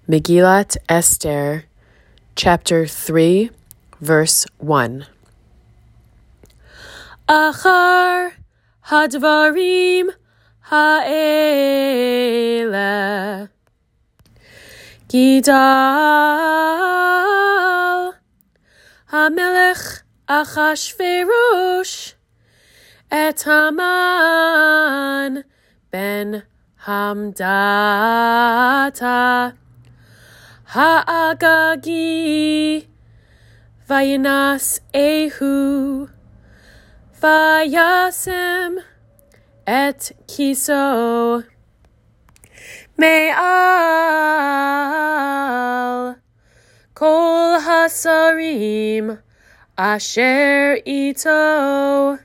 Megillat Esther, chapter 3, verse 1. Achar hadvarim ha'ele Gidal HaMelech Achashverosh et Haman ben Hamdata Ha'agagi Vayinas Ehu Vayasem et Kiso Me'al Kol Hasarim Asher Ito